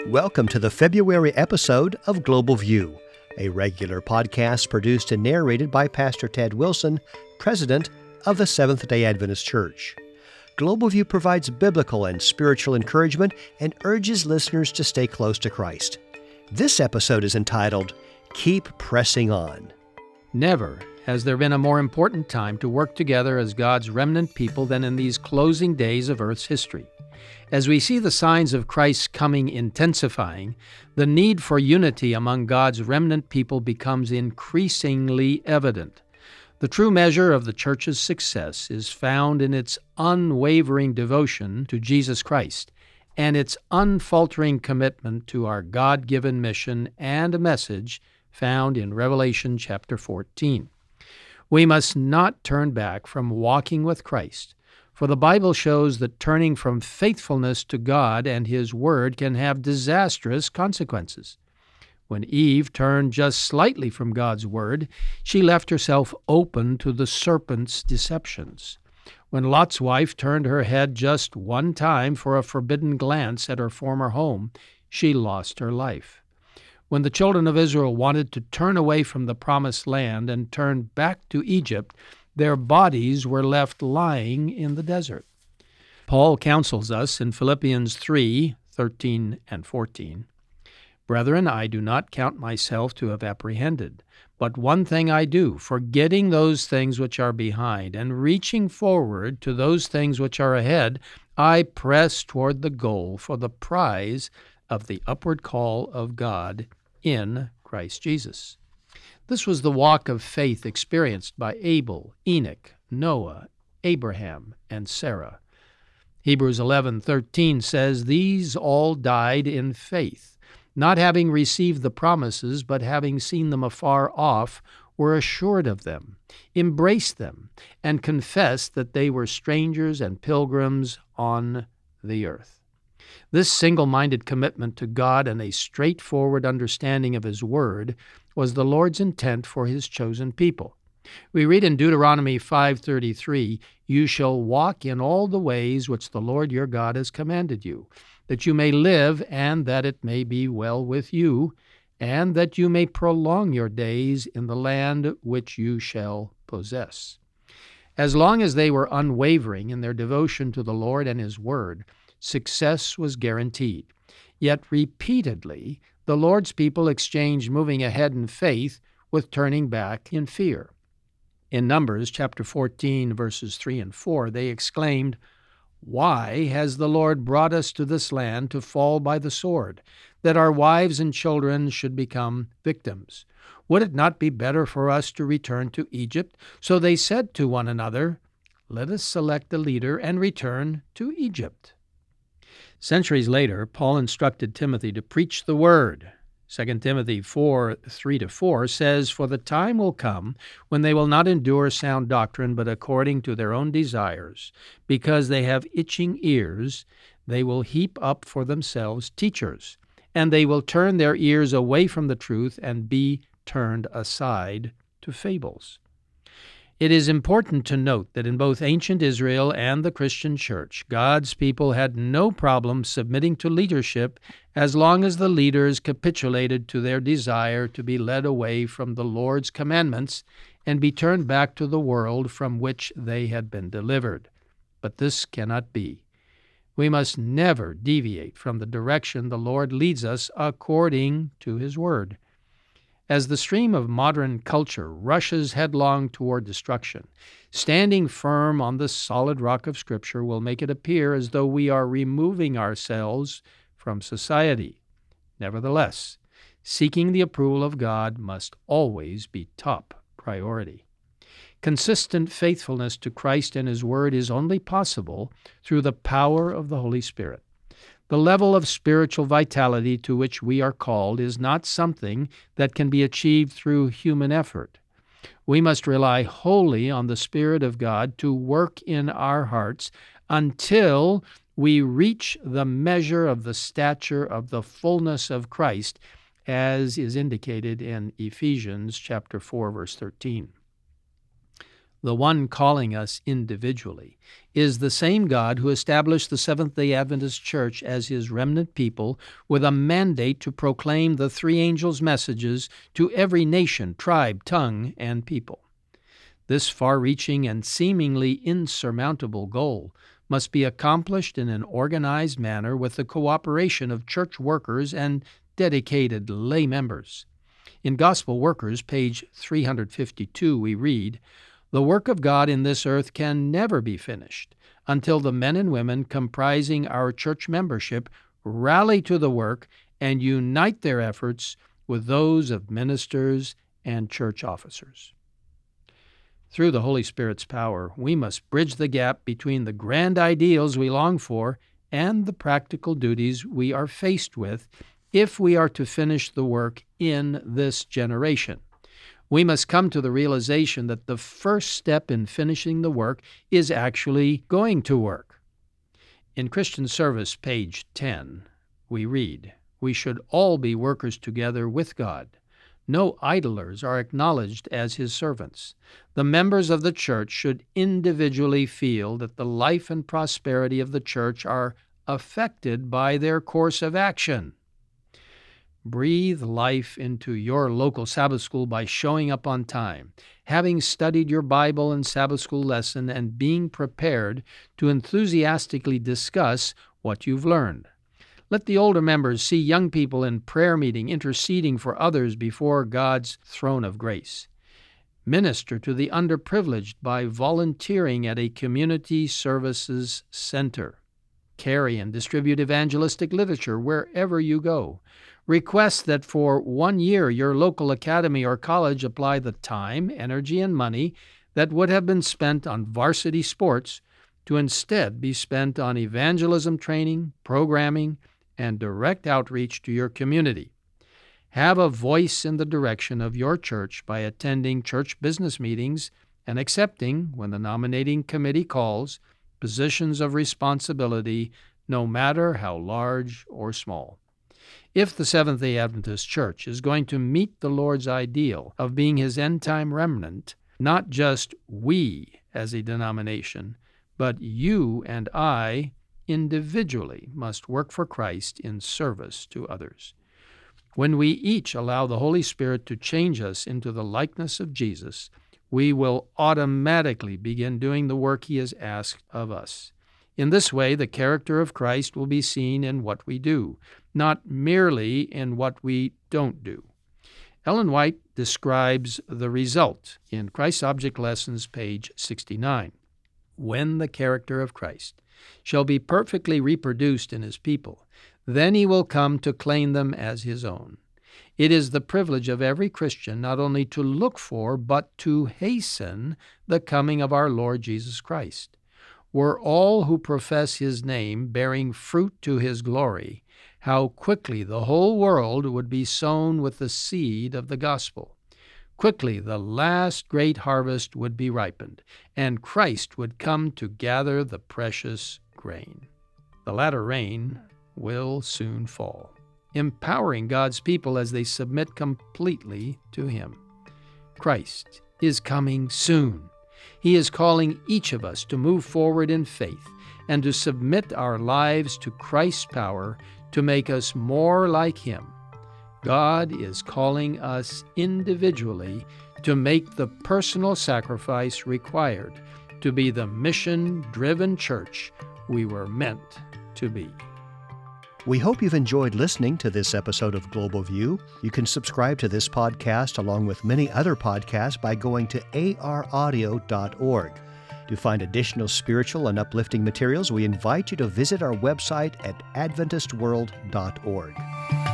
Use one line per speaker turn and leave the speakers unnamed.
Welcome to the February episode of Global View, a regular podcast produced and narrated by Pastor Ted Wilson, president of the Seventh-day Adventist Church. Global View provides biblical and spiritual encouragement and urges listeners to stay close to Christ. This episode is entitled, Keep Pressing On.
Never has there been a more important time to work together as God's remnant people than in these closing days of Earth's history. As we see the signs of Christ's coming intensifying, the need for unity among God's remnant people becomes increasingly evident. The true measure of the church's success is found in its unwavering devotion to Jesus Christ and its unfaltering commitment to our God-given mission and message found in Revelation chapter 14. We must not turn back from walking with Christ, for the Bible shows that turning from faithfulness to God and His Word can have disastrous consequences. When Eve turned just slightly from God's Word, she left herself open to the serpent's deceptions. When Lot's wife turned her head just one time for a forbidden glance at her former home, she lost her life. When the children of Israel wanted to turn away from the promised land and turn back to Egypt, their bodies were left lying in the desert. Paul counsels us in Philippians 3:13 and 14, "Brethren, I do not count myself to have apprehended, but one thing I do, forgetting those things which are behind, and reaching forward to those things which are ahead, I press toward the goal for the prize of the upward call of God in Christ Jesus." This was the walk of faith experienced by Abel, Enoch, Noah, Abraham, and Sarah. Hebrews 11:13 says, "These all died in faith, not having received the promises, but having seen them afar off, were assured of them, embraced them, and confessed that they were strangers and pilgrims on the earth." This single-minded commitment to God and a straightforward understanding of His Word was the Lord's intent for His chosen people. We read in Deuteronomy 5:33, "You shall walk in all the ways which the Lord your God has commanded you, that you may live and that it may be well with you, and that you may prolong your days in the land which you shall possess." As long as they were unwavering in their devotion to the Lord and His Word, success was guaranteed. Yet repeatedly, the Lord's people exchanged moving ahead in faith with turning back in fear. In Numbers chapter 14, verses 3 and 4, they exclaimed, "Why has the Lord brought us to this land to fall by the sword, that our wives and children should become victims? Would it not be better for us to return to Egypt?" So they said to one another, "Let us select a leader and return to Egypt." Centuries later, Paul instructed Timothy to preach the Word. 2 Timothy 4:3-4 says, "For the time will come when they will not endure sound doctrine, but according to their own desires, because they have itching ears, they will heap up for themselves teachers, and they will turn their ears away from the truth and be turned aside to fables." It is important to note that in both ancient Israel and the Christian church, God's people had no problem submitting to leadership as long as the leaders capitulated to their desire to be led away from the Lord's commandments and be turned back to the world from which they had been delivered. But this cannot be. We must never deviate from the direction the Lord leads us according to His Word. As the stream of modern culture rushes headlong toward destruction, standing firm on the solid rock of Scripture will make it appear as though we are removing ourselves from society. Nevertheless, seeking the approval of God must always be top priority. Consistent faithfulness to Christ and His Word is only possible through the power of the Holy Spirit. The level of spiritual vitality to which we are called is not something that can be achieved through human effort. We must rely wholly on the Spirit of God to work in our hearts until we reach the measure of the stature of the fullness of Christ, as is indicated in Ephesians chapter 4, verse 13. the one calling us individually, is the same God who established the Seventh-day Adventist Church as His remnant people with a mandate to proclaim the three angels' messages to every nation, tribe, tongue, and people. This far-reaching and seemingly insurmountable goal must be accomplished in an organized manner with the cooperation of church workers and dedicated lay members. In Gospel Workers, page 352, we read, "The work of God in this earth can never be finished until the men and women comprising our church membership rally to the work and unite their efforts with those of ministers and church officers." Through the Holy Spirit's power, we must bridge the gap between the grand ideals we long for and the practical duties we are faced with if we are to finish the work in this generation. We must come to the realization that the first step in finishing the work is actually going to work. In Christian Service, page 10, we read, "We should all be workers together with God. No idlers are acknowledged as His servants. The members of the church should individually feel that the life and prosperity of the church are affected by their course of action." Breathe life into your local Sabbath school by showing up on time, having studied your Bible and Sabbath school lesson, and being prepared to enthusiastically discuss what you've learned. Let the older members see young people in prayer meeting interceding for others before God's throne of grace. Minister to the underprivileged by volunteering at a community services center. Carry and distribute evangelistic literature wherever you go. Request that for 1 year your local academy or college apply the time, energy, and money that would have been spent on varsity sports to instead be spent on evangelism training, programming, and direct outreach to your community. Have a voice in the direction of your church by attending church business meetings and accepting, when the nominating committee calls, positions of responsibility, no matter how large or small. If the Seventh-day Adventist Church is going to meet the Lord's ideal of being His end-time remnant, not just we as a denomination, but you and I individually must work for Christ in service to others. When we each allow the Holy Spirit to change us into the likeness of Jesus, we will automatically begin doing the work He has asked of us. In this way, the character of Christ will be seen in what we do, not merely in what we don't do. Ellen White describes the result in Christ's Object Lessons, page 69. When the character of Christ shall be perfectly reproduced in His people, then He will come to claim them as His own. It is the privilege of every Christian not only to look for, but to hasten the coming of our Lord Jesus Christ. Were all who profess His name bearing fruit to His glory, how quickly the whole world would be sown with the seed of the gospel. Quickly the last great harvest would be ripened, and Christ would come to gather the precious grain. The latter rain will soon fall, empowering God's people as they submit completely to Him. Christ is coming soon. He is calling each of us to move forward in faith and to submit our lives to Christ's power to make us more like Him. God is calling us individually to make the personal sacrifice required to be the mission-driven church we were meant to be.
We hope you've enjoyed listening to this episode of Global View. You can subscribe to this podcast along with many other podcasts by going to araudio.org. To find additional spiritual and uplifting materials, we invite you to visit our website at adventistworld.org.